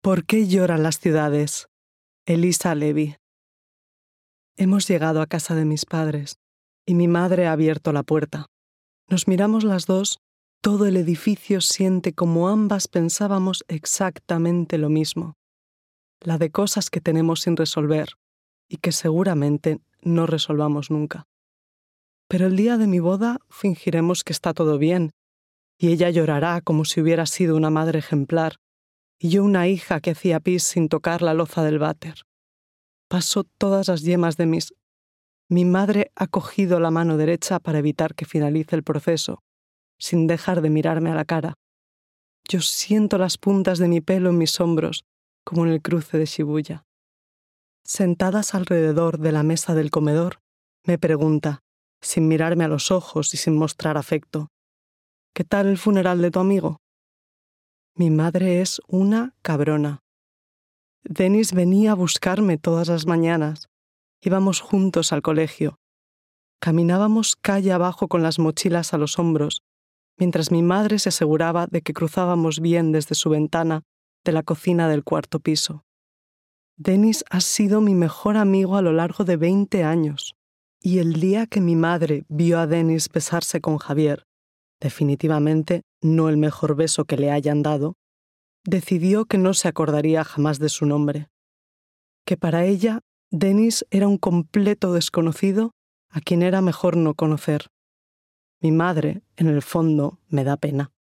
¿Por qué lloran las ciudades? Elisa Levy. Hemos llegado a casa de mis padres y mi madre ha abierto la puerta. Nos miramos las dos, todo el edificio siente como ambas pensábamos exactamente lo mismo. La de cosas que tenemos sin resolver y que seguramente no resolvamos nunca. Pero el día de mi boda fingiremos que está todo bien y ella llorará como si hubiera sido una madre ejemplar y yo una hija que hacía pis sin tocar la loza del váter. Paso todas las yemas de mis... Mi madre ha cogido la mano derecha para evitar que finalice el proceso, sin dejar de mirarme a la cara. Yo siento las puntas de mi pelo en mis hombros, como en el cruce de Shibuya. Sentadas alrededor de la mesa del comedor, me pregunta, sin mirarme a los ojos y sin mostrar afecto, ¿qué tal el funeral de tu amigo? Mi madre es una cabrona. Denis venía a buscarme todas las mañanas. Íbamos juntos al colegio. Caminábamos calle abajo con las mochilas a los hombros, mientras mi madre se aseguraba de que cruzábamos bien desde su ventana de la cocina del cuarto piso. Denis ha sido mi mejor amigo a lo largo de 20 años. Y el día que mi madre vio a Denis besarse con Javier, definitivamente no el mejor beso que le hayan dado, decidió que no se acordaría jamás de su nombre. Que para ella, Denis era un completo desconocido a quien era mejor no conocer. Mi madre, en el fondo, me da pena.